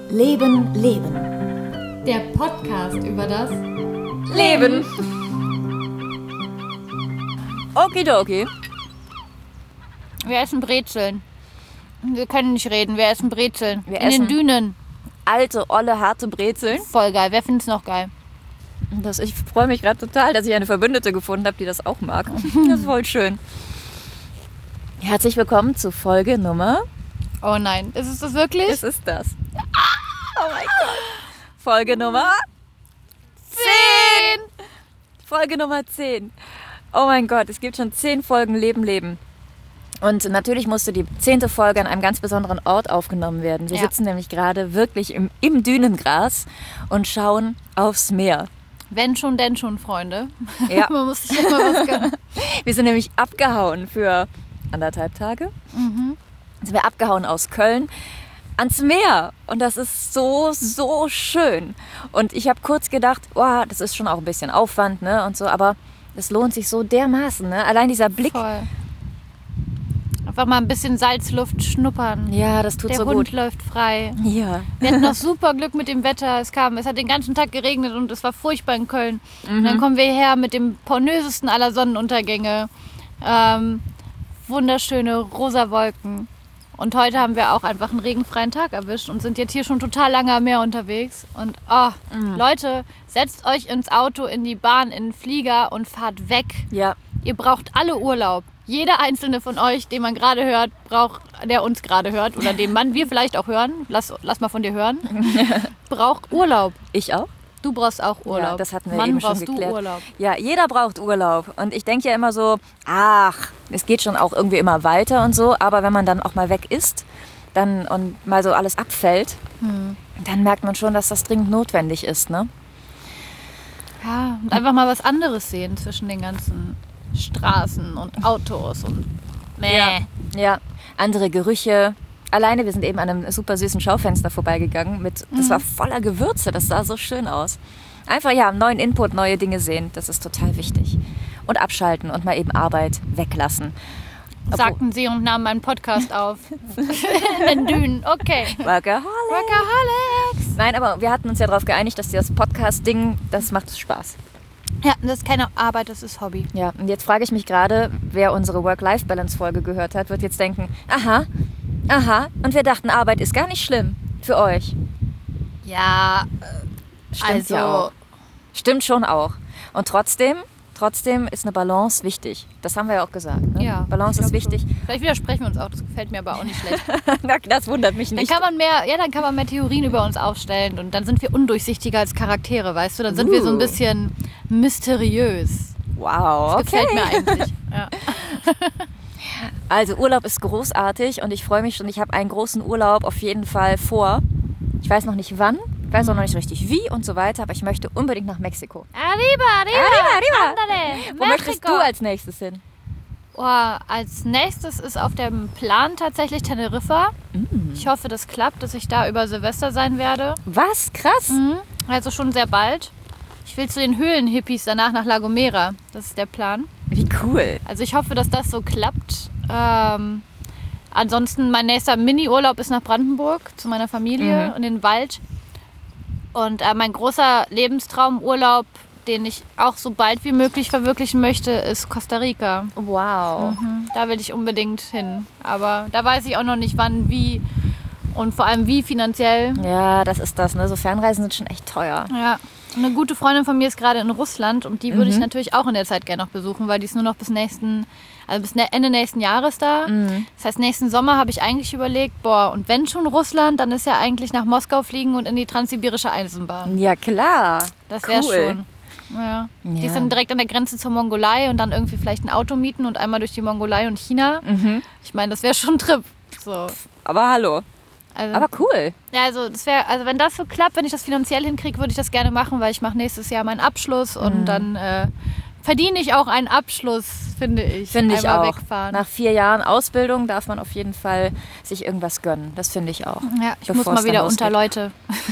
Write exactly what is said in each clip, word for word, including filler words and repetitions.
Leben, Leben. Der Podcast über das Leben. Okidoki. Wir essen Brezeln. Wir können nicht reden, wir essen Brezeln. Wir In essen den Dünen. Alte, olle, harte Brezeln. Voll geil, wer findet es noch geil? Das, ich freue mich gerade total, dass ich eine Verbündete gefunden habe, die das auch mag. Das ist voll schön. Herzlich willkommen zu Folge Nummer... Oh nein, ist es das wirklich? Was ist das? Oh mein Gott. Folge Nummer... zehn! Folge Nummer zehn. Oh mein Gott, es gibt schon zehn Folgen Leben, Leben. Und natürlich musste die zehnte Folge an einem ganz besonderen Ort aufgenommen werden. Wir Ja. sitzen nämlich gerade wirklich im, im Dünengras und schauen aufs Meer. Wenn schon, denn schon, Freunde. Ja. Man muss sich immer was gönnen. Wir sind nämlich abgehauen für anderthalb Tage. Mhm. Sind wir abgehauen aus Köln ans Meer. Und das ist so, so schön. Und ich habe kurz gedacht, oh, das ist schon auch ein bisschen Aufwand, ne, und so, aber es lohnt sich so dermaßen, ne? Allein dieser Blick. Voll. Einfach mal ein bisschen Salzluft schnuppern. Ja, das tut Der so Hund gut. läuft frei. Ja. Wir hatten noch super Glück mit dem Wetter. Es kam, es hat den ganzen Tag geregnet und es war furchtbar in Köln. Und dann kommen wir her mit dem pornösesten aller Sonnenuntergänge. Ähm, wunderschöne rosa Wolken. Und heute haben wir auch einfach einen regenfreien Tag erwischt und sind jetzt hier schon total lange am Meer unterwegs. Und oh, Leute, setzt euch ins Auto, in die Bahn, in den Flieger und fahrt weg. Ja. Ihr braucht alle Urlaub. Jeder einzelne von euch, den man gerade hört, braucht, der uns gerade hört oder den Mann wir vielleicht auch hören, lass, lass mal von dir hören, braucht Urlaub. Ich auch? Du brauchst auch Urlaub. Ja, das hatten wir Mann, eben schon brauchst geklärt. du Urlaub. Ja, jeder braucht Urlaub. Und ich denke ja immer so, ach, es geht schon auch irgendwie immer weiter und so. Aber wenn man dann auch mal weg ist dann, und mal so alles abfällt, Hm. dann merkt man schon, dass das dringend notwendig ist, ne? Ja, und einfach mal was anderes sehen zwischen den ganzen Straßen und Autos und nee. Ja, andere Gerüche. Alleine, wir sind eben an einem super süßen Schaufenster vorbeigegangen. Mit, das war voller Gewürze, das sah so schön aus. Einfach, ja, neuen Input, neue Dinge sehen, das ist total wichtig. Und abschalten und mal eben Arbeit weglassen. Sagten sie und nahmen meinen Podcast auf. In den Dünen, okay. Workaholic. Workaholics. Nein, aber wir hatten uns ja darauf geeinigt, dass das Podcast-Ding, das macht Spaß. Ja, das ist keine Arbeit, das ist Hobby. Ja, und jetzt frage ich mich gerade, wer unsere Work-Life-Balance-Folge gehört hat, wird jetzt denken, aha, aha, und wir dachten, Arbeit ist gar nicht schlimm für euch. Ja, Stimmt also ja auch. Stimmt schon auch. Und trotzdem, trotzdem ist eine Balance wichtig. Das haben wir ja auch gesagt. Ne? ja, Balance ich ist glaub wichtig. schon. Vielleicht widersprechen wir uns auch, das gefällt mir aber auch nicht schlecht. Na, das wundert mich Dann nicht. kann man mehr, ja, dann kann man mehr Theorien über uns aufstellen und dann sind wir undurchsichtiger als Charaktere, weißt du? Dann sind wir so ein Uh. bisschen mysteriös. Wow, Das okay. gefällt mir eigentlich. Ja. Also Urlaub ist großartig und ich freue mich schon. Ich habe einen großen Urlaub auf jeden Fall vor. Ich weiß noch nicht wann, ich weiß auch noch nicht richtig wie und so weiter, aber ich möchte unbedingt nach Mexiko. Arriba, arriba, Arriba, arriba. Andale, Wo möchtest du als nächstes hin? Oh, als nächstes ist auf dem Plan tatsächlich Teneriffa. Mm. Ich hoffe, das klappt, dass ich da über Silvester sein werde. Was? Krass. Mhm. Also schon sehr bald. Ich will zu den Höhlenhippies danach nach La Gomera. Das ist der Plan. Wie cool. Also ich hoffe, dass das so klappt. Ähm, ansonsten mein nächster Mini-Urlaub ist nach Brandenburg zu meiner Familie Mhm. in den Wald. Und äh, mein großer Lebenstraumurlaub, den ich auch so bald wie möglich verwirklichen möchte, ist Costa Rica. Wow. Mhm. Da will ich unbedingt hin. Aber da weiß ich auch noch nicht wann, wie und vor allem wie finanziell. Ja, das ist das. Ne? So Fernreisen sind schon echt teuer. Ja. Eine gute Freundin von mir ist gerade in Russland und die würde Mhm. ich natürlich auch in der Zeit gerne noch besuchen, weil die ist nur noch bis nächsten, also bis ne- Ende nächsten Jahres da. Mhm. Das heißt, nächsten Sommer habe ich eigentlich überlegt, boah, und wenn schon Russland, dann ist ja eigentlich nach Moskau fliegen und in die transsibirische Eisenbahn. Ja, klar. Das wäre Cool. schon. Ja. Die ist dann direkt an der Grenze zur Mongolei und dann irgendwie vielleicht ein Auto mieten und einmal durch die Mongolei und China. Mhm. Ich meine, das wäre schon ein Trip. So. Aber hallo. Also, Aber cool. ja, also das wäre, also wenn das so klappt, wenn ich das finanziell hinkriege, würde ich das gerne machen, weil ich mache nächstes Jahr meinen Abschluss und Mhm. dann äh, verdiene ich auch einen Abschluss, finde ich. Finde ich Einmal auch. wegfahren. Nach vier Jahren Ausbildung darf man auf jeden Fall sich irgendwas gönnen. Das finde ich auch. Ja, ich Bevor muss mal es dann wieder losgeht. unter Leute,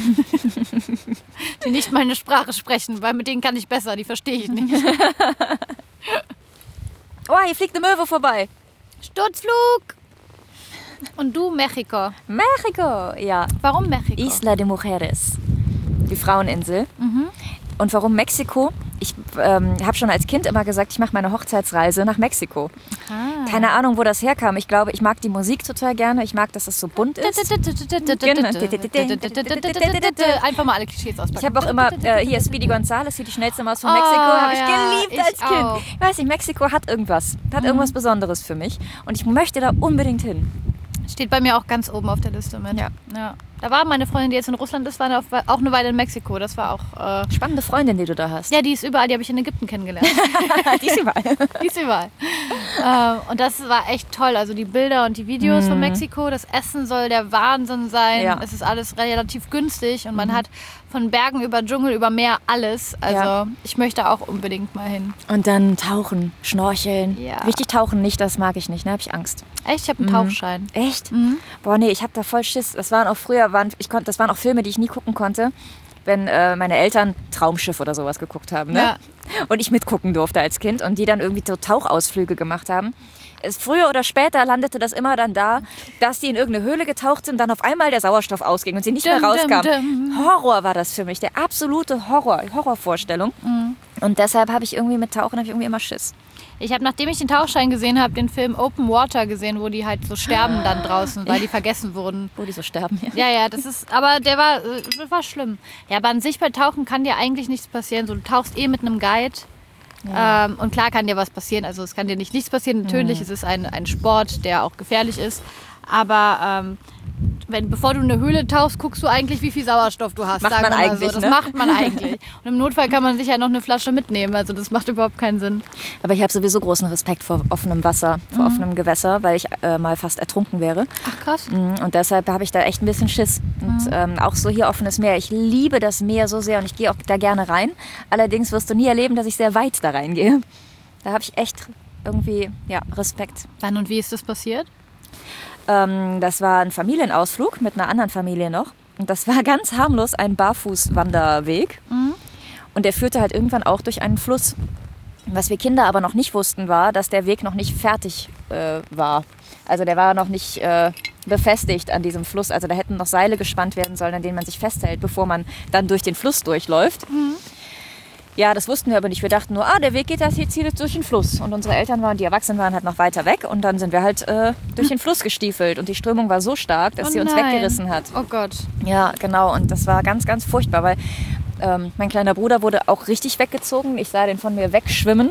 die nicht meine Sprache sprechen, weil mit denen kann ich besser, die verstehe ich nicht. Oh, hier fliegt eine Möwe vorbei. Sturzflug! Und du Mexiko. Mexiko, ja. Warum Mexiko? Isla de Mujeres, die Fraueninsel. Mhm. Und warum Mexiko? Ich ähm, habe schon als Kind immer gesagt, ich mache meine Hochzeitsreise nach Mexiko. Ah. Keine Ahnung, wo das herkam. Ich glaube, ich mag die Musik total gerne. Ich mag, dass es so bunt ist. Einfach mal alle Klischees auspacken. Ich habe auch immer, äh, hier Speedy Gonzales, hier die schnellste Maus von Mexiko, Oh, habe ich ja, geliebt ich als Kind. auch. Ich weiß nicht, Mexiko hat irgendwas. Hat irgendwas Besonderes für mich. Und ich möchte da unbedingt hin. Steht bei mir auch ganz oben auf der Liste mit. Ja. Ja. Da war meine Freundin, die jetzt in Russland ist, war auf- auch eine Weile in Mexiko. Das war auch... Äh, Spannende Freundin, die du da hast. ja, die ist überall. Die habe ich in Ägypten kennengelernt. die ist überall. Die ist überall. ähm, und das war echt toll. Also die Bilder und die Videos Mhm. von Mexiko. Das Essen soll der Wahnsinn sein. Ja. Es ist alles relativ günstig. Und man hat von Bergen über Dschungel, über Meer alles. Also Ja. ich möchte auch unbedingt mal hin. Und dann tauchen, schnorcheln. Ja. Richtig tauchen nicht, das mag ich nicht, ne? Habe ich Angst. Echt? Ich habe einen Tauchschein. Echt? Mhm. Boah, nee, ich habe da voll Schiss. Das waren auch früher, waren, ich konnt, das waren auch Filme, die ich nie gucken konnte, wenn äh, meine Eltern Traumschiff oder sowas geguckt haben. Ne? Ja. Und ich mitgucken durfte als Kind und die dann irgendwie so Tauchausflüge gemacht haben. Es, früher oder später landete das immer dann da, dass die in irgendeine Höhle getaucht sind, dann auf einmal der Sauerstoff ausging und sie nicht mehr Dum, dum, rauskamen. dum. Horror war das für mich, der absolute Horror, Horrorvorstellung. Mhm. Und deshalb habe ich irgendwie mit Tauchen habe ich irgendwie immer Schiss. Ich habe, nachdem ich den Tauchschein gesehen habe, den Film Open Water gesehen, wo die halt so sterben dann draußen, weil die vergessen wurden. Wo die so sterben. Ja. Ja, ja, das ist, aber der war, äh, das war schlimm. Ja, aber an sich bei Tauchen kann dir eigentlich nichts passieren. So, du tauchst eh mit einem Guide. Ähm, und klar kann dir was passieren. Also es kann dir nicht nichts passieren. Natürlich, es ist ein, ein Sport, der auch gefährlich ist. Aber ähm, wenn, bevor du in eine Höhle tauchst, guckst du eigentlich, wie viel Sauerstoff du hast. Macht sagen man wir mal eigentlich, so. Das ne? macht man eigentlich. Und im Notfall kann man sich ja noch eine Flasche mitnehmen. Also das macht überhaupt keinen Sinn. Aber ich habe sowieso großen Respekt vor offenem Wasser, vor offenem Gewässer, weil ich äh, mal fast ertrunken wäre. Ach krass. Mm, Und deshalb habe ich da echt ein bisschen Schiss. Und ähm, auch so hier offenes Meer. Ich liebe das Meer so sehr und ich gehe auch da gerne rein. Allerdings wirst du nie erleben, dass ich sehr weit da reingehe. Da habe ich echt irgendwie ja, Respekt. Wann und wie ist das passiert? Ähm, das war ein Familienausflug mit einer anderen Familie noch. Und das war ganz harmlos ein Barfußwanderweg. Und der führte halt irgendwann auch durch einen Fluss. Was wir Kinder aber noch nicht wussten, war, dass der Weg noch nicht fertig äh, war. Also der war noch nicht äh, befestigt an diesem Fluss. Also da hätten noch Seile gespannt werden sollen, an denen man sich festhält, bevor man dann durch den Fluss durchläuft. Ja, das wussten wir aber nicht. Wir dachten nur, ah, der Weg geht das jetzt hier durch den Fluss. Und unsere Eltern waren, die Erwachsenen waren halt noch weiter weg. Und dann sind wir halt äh, durch den Fluss gestiefelt. Und die Strömung war so stark, dass Oh sie uns nein. weggerissen hat. Oh Gott. Ja, genau. Und das war ganz, ganz furchtbar, weil ähm, mein kleiner Bruder wurde auch richtig weggezogen. Ich sah den von mir wegschwimmen.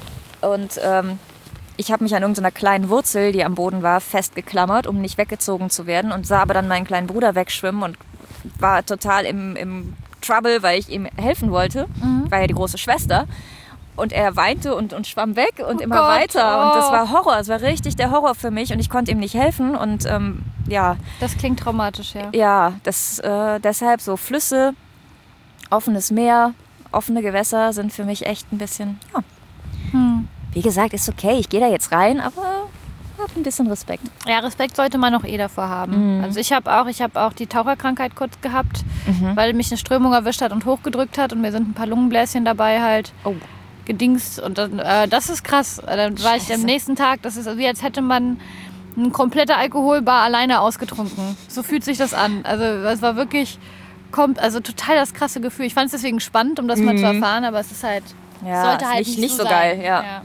Und ähm, ich habe mich an irgendeiner kleinen Wurzel, die am Boden war, festgeklammert, um nicht weggezogen zu werden. Und sah aber dann meinen kleinen Bruder wegschwimmen und war total im, im Trouble, weil ich ihm helfen wollte. Ich war ja die große Schwester. Und er weinte und, und schwamm weg und Oh immer Gott, weiter. Und das oh. war Horror. Es war richtig der Horror für mich. Und ich konnte ihm nicht helfen. Und ähm, ja, Das klingt traumatisch, ja. ja, das, äh, deshalb so Flüsse, offenes Meer, offene Gewässer sind für mich echt ein bisschen, ja. Hm. Wie gesagt, ist okay, ich gehe da jetzt rein, aber habe ein bisschen Respekt. Ja, Respekt sollte man auch eh davor haben. Also ich habe auch, ich habe auch die Taucherkrankheit kurz gehabt, weil mich eine Strömung erwischt hat und hochgedrückt hat und mir sind ein paar Lungenbläschen dabei halt Oh. gedingst und dann, äh, das ist krass. Äh, Dann war ich Scheiße. am nächsten Tag, das ist wie als hätte man eine komplette Alkoholbar alleine ausgetrunken. So fühlt sich das an. Also es war wirklich, kommt, also total das krasse Gefühl. Ich fand es deswegen spannend, um das mal zu erfahren, aber es ist halt, Ja, sollte ist halt nicht, nicht, nicht so sein. geil, ja. Ja.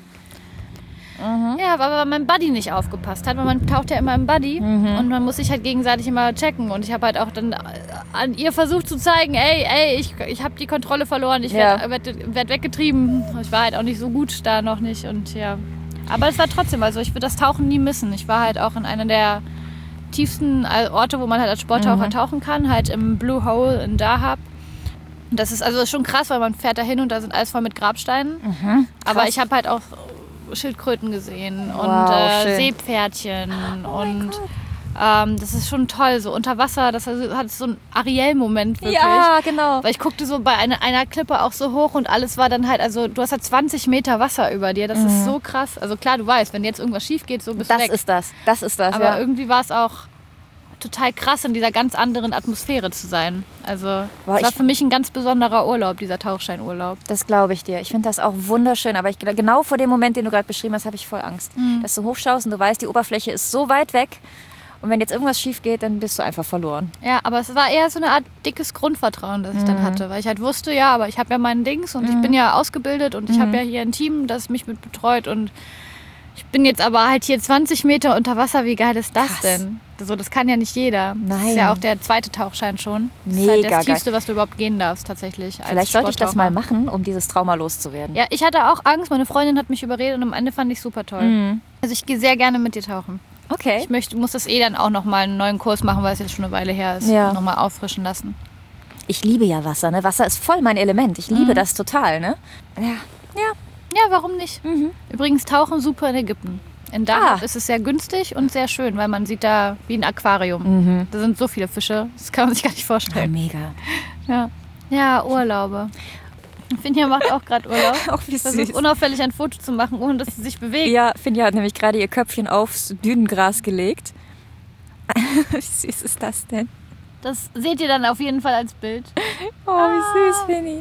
Ja, aber weil mein Buddy nicht aufgepasst hat, weil man taucht ja immer im Buddy und man muss sich halt gegenseitig immer checken und ich habe halt auch dann an ihr versucht zu zeigen, ey, ey, ich, ich habe die Kontrolle verloren, ich Ja. werde werd, werd weggetrieben. Ich war halt auch nicht so gut da noch nicht und ja. Aber es war trotzdem, also ich würde das Tauchen nie missen. Ich war halt auch in einer der tiefsten Orte, wo man halt als Sporttaucher tauchen kann, halt im Blue Hole in Dahab. Und das ist also das ist schon krass, weil man fährt da hin und da sind alles voll mit Grabsteinen. Aber ich habe halt auch Schildkröten gesehen und Wow, äh, schön. Seepferdchen und ähm, das ist schon toll, so unter Wasser, das hat so einen Ariel-Moment wirklich. Ja, genau. Weil ich guckte so bei einer, einer Klippe auch so hoch und alles war dann halt, also du hast halt zwanzig Meter Wasser über dir, das ist so krass. Also klar, du weißt, wenn jetzt irgendwas schief geht, so bist du Das weg. ist das, das ist das, Aber ja. irgendwie war es auch total krass, in dieser ganz anderen Atmosphäre zu sein. Also Boah, es war ich- für mich ein ganz besonderer Urlaub, dieser Tauchscheinurlaub. Das glaube ich dir. Ich finde das auch wunderschön. Aber ich, genau vor dem Moment, den du gerade beschrieben hast, habe ich voll Angst. Dass du hochschaust und du weißt, die Oberfläche ist so weit weg. Und wenn jetzt irgendwas schief geht, dann bist du einfach verloren. Ja, aber es war eher so eine Art dickes Grundvertrauen, das ich mhm. dann hatte. Weil ich halt wusste, ja, aber ich habe ja meinen Dings und mhm. ich bin ja ausgebildet und ich mhm. habe ja hier ein Team, das mich mit betreut. Und ich bin jetzt aber halt hier zwanzig Meter unter Wasser. Wie geil ist das Krass. denn? So, das kann ja nicht jeder. Nein. Das ist ja auch der zweite Tauchschein schon. Das Mega ist halt das geil. Tiefste, was du überhaupt gehen darfst, tatsächlich. Vielleicht sollte ich das mal machen, um dieses Trauma loszuwerden. Ja, ich hatte auch Angst. Meine Freundin hat mich überredet und am Ende fand ich super toll. Mhm. Also ich gehe sehr gerne mit dir tauchen. Okay. Ich möchte, muss das eh dann auch nochmal einen neuen Kurs machen, weil es jetzt schon eine Weile her ist. Ja. Und nochmal auffrischen lassen. Ich liebe ja Wasser, ne? Wasser ist voll mein Element. Ich liebe mhm. das total, ne? Ja. Ja. Ja, warum nicht? Mhm. Übrigens tauchen super in Ägypten. In Dahab ah. ist es sehr günstig und sehr schön, weil man sieht da wie ein Aquarium. Mhm. Da sind so viele Fische, das kann man sich gar nicht vorstellen. Ja, mega. Ja, ja, Urlaube. Finja macht auch gerade Urlaub. Auch wie süß. Versucht unauffällig ein Foto zu machen, ohne dass sie sich bewegt. Ja, Finja hat nämlich gerade ihr Köpfchen aufs Dünengras gelegt. Wie süß ist das denn? Das seht ihr dann auf jeden Fall als Bild. Oh, wie süß, Finny.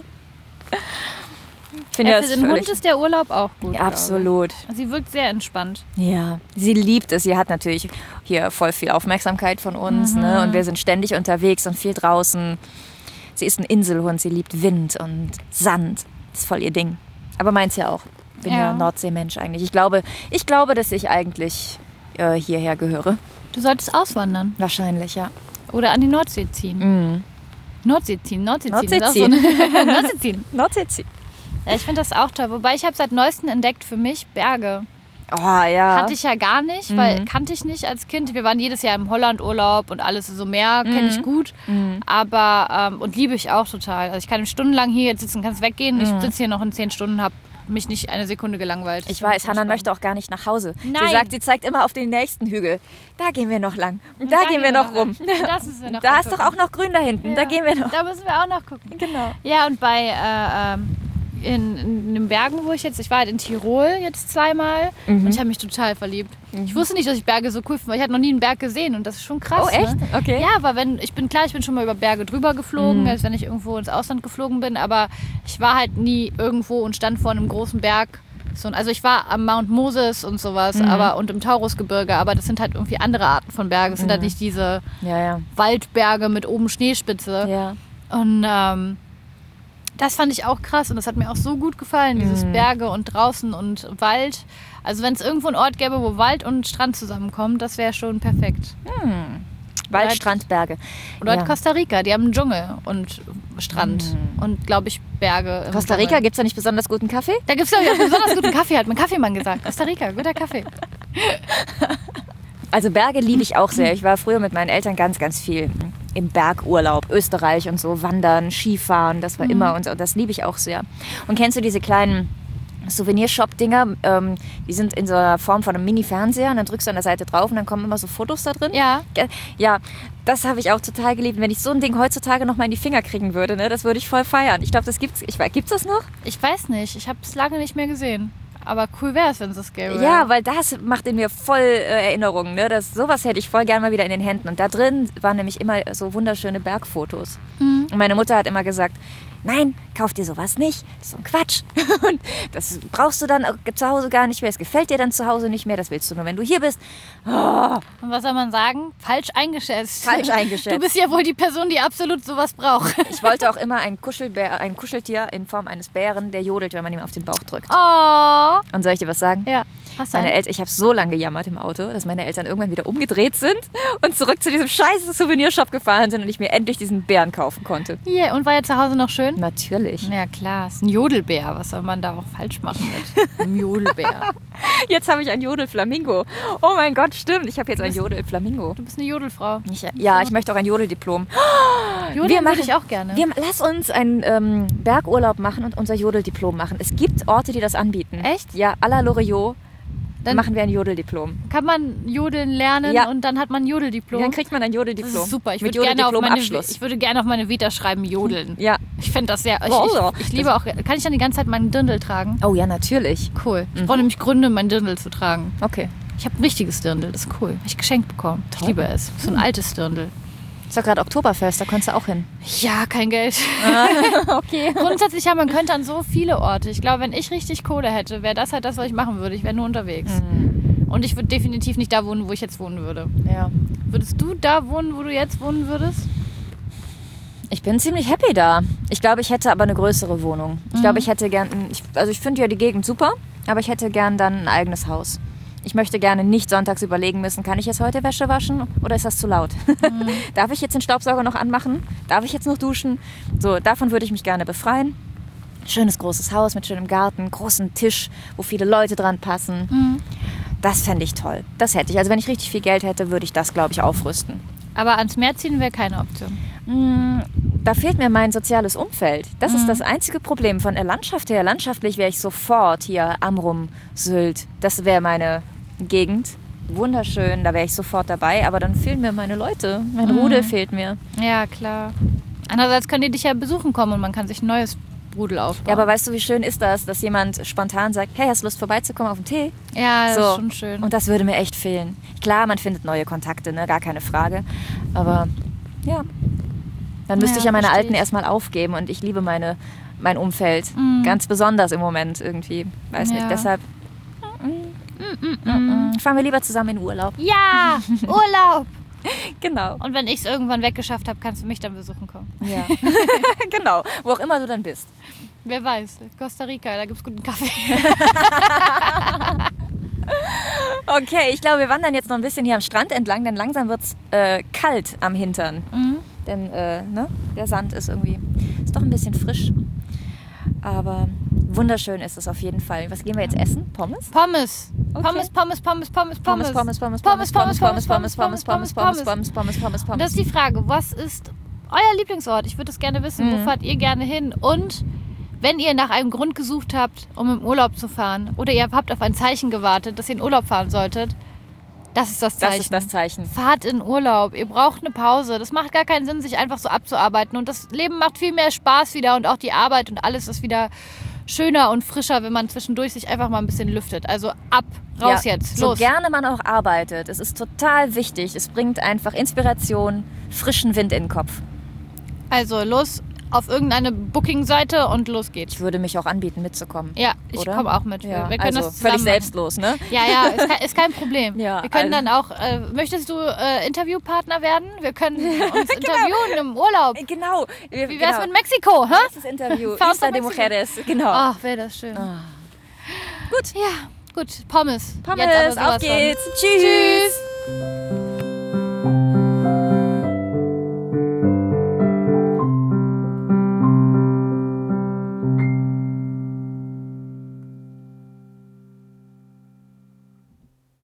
Ja, für den Hund ist der Urlaub auch gut. Ja, absolut. Sie wirkt sehr entspannt. Ja, sie liebt es. Sie hat natürlich hier voll viel Aufmerksamkeit von uns. Mhm. Ne? Und wir sind ständig unterwegs und viel draußen. Sie ist ein Inselhund, sie liebt Wind und Sand. Das ist voll ihr Ding. Aber meins ja auch. Ich bin ja, ja Nordseemensch eigentlich. Ich glaube, ich glaube, dass ich eigentlich äh, hierher gehöre. Du solltest auswandern. Wahrscheinlich, ja. Oder an die Nordsee ziehen. Mhm. Nordsee ziehen, Nordsee ziehen. Nordsee ziehen. So Nordsee ziehen. Nordsee ziehen. Ja, ich finde das auch toll. Wobei ich habe seit neuestem entdeckt für mich Berge. Oh ja. Hatte ich ja gar nicht, mhm. weil kannte ich nicht als Kind. Wir waren jedes Jahr im Holland-Urlaub und alles so Meer, kenne ich gut. Mhm. Aber, ähm, und liebe ich auch total. Also ich kann stundenlang hier jetzt sitzen, kannst weggehen. Mhm. Ich sitze hier noch in zehn Stunden, habe mich nicht eine Sekunde gelangweilt. Ich weiß, Hannah möchte auch gar nicht nach Hause. Nein. Sie sagt, sie zeigt immer auf den nächsten Hügel. Da gehen wir noch lang. Und da, da gehen wir noch, noch rum. Das müssen wir noch da ist doch auch noch grün da hinten. Ja. Da gehen wir noch. Da müssen wir auch noch gucken. Genau. Ja, und bei äh, ähm, in, in den Bergen, wo ich jetzt, ich war halt in Tirol jetzt zweimal mhm. und ich habe mich total verliebt. Mhm. Ich wusste nicht, dass ich Berge so cool finde, weil ich hatte noch nie einen Berg gesehen und das ist schon krass. Oh echt? Ne? Okay. Ja, aber wenn, ich bin klar, ich bin schon mal über Berge drüber geflogen, mhm. als wenn ich irgendwo ins Ausland geflogen bin, aber ich war halt nie irgendwo und stand vor einem großen Berg. So, also ich war am Mount Moses und sowas, mhm. aber und im Taurusgebirge, aber das sind halt irgendwie andere Arten von Bergen. Es sind mhm. halt nicht diese ja, ja. Waldberge mit oben Schneespitze. Ja. Und ähm, das fand ich auch krass und das hat mir auch so gut gefallen, dieses mhm. Berge und draußen und Wald. Also wenn es irgendwo einen Ort gäbe, wo Wald und Strand zusammenkommen, das wäre schon perfekt. Mhm. Wald, halt, Strand, Berge. Oder ja. halt Costa Rica, die haben einen Dschungel und Strand mhm. und, glaube ich, Berge. Costa Rica, gibt es da nicht besonders guten Kaffee? Da gibt es, glaube ich, auch besonders guten Kaffee, hat mein Kaffeemann gesagt. Costa Rica, guter Kaffee. Also Berge liebe ich auch sehr. Ich war früher mit meinen Eltern ganz, ganz viel im Bergurlaub, Österreich und so, wandern, Skifahren, das war mhm. immer und das liebe ich auch sehr. Und kennst du diese kleinen Souvenirshop-Dinger, ähm, die sind in so einer Form von einem Mini-Fernseher und dann drückst du an der Seite drauf und dann kommen immer so Fotos da drin. Ja. Ja, das habe ich auch total geliebt. Wenn ich so ein Ding heutzutage noch mal in die Finger kriegen würde, ne, das würde ich voll feiern. Ich glaube, das gibt's. Ich, gibt's das noch? Ich weiß nicht. Ich habe es lange nicht mehr gesehen. Aber cool wäre es, wenn es das gäbe. Ja, weil das macht in mir voll äh, Erinnerungen. Ne? Das, sowas hätte ich voll gerne mal wieder in den Händen. Und da drin waren nämlich immer so wunderschöne Bergfotos. Mhm. Und meine Mutter hat immer gesagt, nein, kauf dir sowas nicht. Das ist so ein Quatsch. Und das brauchst du dann zu Hause gar nicht mehr. Es gefällt dir dann zu Hause nicht mehr. Das willst du nur, wenn du hier bist. Oh. Und was soll man sagen? Falsch eingeschätzt. Falsch eingeschätzt. Du bist ja wohl die Person, die absolut sowas braucht. Ich wollte auch immer ein, Kuschelbär, ein Kuscheltier in Form eines Bären, der jodelt, wenn man ihm auf den Bauch drückt. Oh. Und soll ich dir was sagen? Ja. Meine Eltern, ich habe so lange gejammert im Auto, dass meine Eltern irgendwann wieder umgedreht sind und zurück zu diesem scheiß Souvenirshop gefahren sind und ich mir endlich diesen Bären kaufen konnte. Ja, yeah, und war er zu Hause noch schön? Natürlich. Ja klar, ist ein Jodelbär. Was soll man da auch falsch machen mit einem Jodelbär? Jetzt habe ich ein Jodelflamingo. Oh mein Gott, stimmt. Ich habe jetzt ein Jodelflamingo. Du bist eine Jodelfrau. Ich, ja, ich möchte auch ein Jodeldiplom. Jodeln würde ich auch gerne. Wir, lass uns einen ähm, Bergurlaub machen und unser Jodeldiplom machen. Es gibt Orte, die das anbieten. Echt? Ja, à la Loriot. Dann machen wir ein Jodeldiplom. Kann man Jodeln lernen ja. und dann hat man ein Jodeldiplom? Dann kriegt man ein Jodeldiplom. Das ist super. Ich würde gerne, würd gerne auf meine Vita schreiben, Jodeln. Ja. Ich finde das sehr... Ich, ich, ich liebe auch... Kann ich dann die ganze Zeit meinen Dirndl tragen? Oh ja, natürlich. Cool. Ich mhm. brauche nämlich Gründe, mein Dirndl zu tragen. Okay. Ich habe ein richtiges Dirndl. Das ist cool. Habe ich geschenkt bekommen. Toll. Ich liebe es. So ein altes Dirndl. Ist doch gerade Oktoberfest, da konntest du auch hin. Ja, kein Geld. Ah, okay. Grundsätzlich, ja, man könnte an so viele Orte. Ich glaube, wenn ich richtig Kohle hätte, wäre das halt das, was ich machen würde. Ich wäre nur unterwegs. Mhm. Und ich würde definitiv nicht da wohnen, wo ich jetzt wohnen würde. Ja. Würdest du da wohnen, wo du jetzt wohnen würdest? Ich bin ziemlich happy da. Ich glaube, ich hätte aber eine größere Wohnung. Ich Mhm. glaube, ich hätte gern, ich, also ich finde ja die Gegend super, aber ich hätte gern dann ein eigenes Haus. Ich möchte gerne nicht sonntags überlegen müssen, kann ich jetzt heute Wäsche waschen oder ist das zu laut? Mhm. Darf ich jetzt den Staubsauger noch anmachen? Darf ich jetzt noch duschen? So, davon würde ich mich gerne befreien. Schönes großes Haus mit schönem Garten, großen Tisch, wo viele Leute dran passen. Mhm. Das fände ich toll. Das hätte ich. Also wenn ich richtig viel Geld hätte, würde ich das, glaube ich, aufrüsten. Aber ans Meer ziehen wäre keine Option. Mm, Da fehlt mir mein soziales Umfeld. Das Mhm. ist das einzige Problem. Von der Landschaft her, landschaftlich wäre ich sofort hier Amrum, Sylt. Das wäre meine Gegend. Wunderschön, da wäre ich sofort dabei. Aber dann fehlen mir meine Leute. Mein Mhm. Rudel fehlt mir. Ja, klar. Andererseits können die dich ja besuchen kommen und man kann sich ein neues Rudel aufbauen. Ja, aber weißt du, wie schön ist das, dass jemand spontan sagt, hey, hast du Lust vorbeizukommen auf den Tee? ja, das So. ist schon schön. Und das würde mir echt fehlen. Klar, man findet neue Kontakte, ne? Gar keine Frage. Aber ja, dann müsste Ja, ich ja meine versteh Alten ich. erstmal aufgeben. Und ich liebe meine, mein Umfeld. Mhm. Ganz besonders im Moment irgendwie. Weiß Ja. nicht, deshalb mm, fahren wir lieber zusammen in Urlaub. Ja, Urlaub. Genau. Und wenn ich es irgendwann weggeschafft habe, kannst du mich dann besuchen kommen. Ja. Genau, wo auch immer du dann bist. Wer weiß, Costa Rica, da gibt es guten Kaffee. Okay, ich glaube, wir wandern jetzt noch ein bisschen hier am Strand entlang, denn langsam wird es äh, kalt am Hintern. Mhm. Denn äh, ne, der Sand ist irgendwie, ist doch ein bisschen frisch. Aber wunderschön ist es auf jeden Fall. Was gehen wir jetzt essen? Pommes? Pommes. Okay. Pommes, Pommes, Pommes, Pommes, Pommes, Pommes, Pommes, Pommes, Pommes, Pommes, Pommes, Pommes, Pommes, Pommes, Pommes, Pommes, Pommes, Pommes, Und das ist Pommes. die Frage, was ist euer Lieblingsort? Ich würde das gerne wissen. Wo Mhm. fahrt ihr gerne hin? Und wenn ihr nach einem Grund gesucht habt, um im Urlaub zu fahren, oder ihr habt auf ein Zeichen gewartet, dass ihr in Urlaub fahren solltet, das ist das Zeichen. Das ist das Zeichen. Fahrt in Urlaub. Ihr braucht eine Pause. Das macht gar keinen Sinn, sich einfach so abzuarbeiten. Und das Leben macht viel mehr Spaß wieder und auch die Arbeit und alles ist wieder schöner und frischer, wenn man zwischendurch sich einfach mal ein bisschen lüftet. Also ab, raus Ja, jetzt, so los. gerne man auch arbeitet, es ist total wichtig. Es bringt einfach Inspiration, frischen Wind in den Kopf. Also los auf irgendeine Booking-Seite und los geht's. Ich würde mich auch anbieten, mitzukommen. Ja, ich Oder? komme auch mit. Ja, Wir können also das zusammen völlig machen. selbstlos, ne? Ja, ja, ist kein, ist kein Problem. Ja, wir können also- dann auch, äh, möchtest du äh, Interviewpartner werden? Wir können uns interviewen im Urlaub. Genau. Wie wär's mit Mexiko? Hä? Das Interview. Faust Isla nach de Mexiko. Mujeres. Genau. Ach, wäre das schön. Gut. Ja, gut. Pommes. Pommes, Jetzt aber sowas auf von. geht's. Tschüss. Tschüss.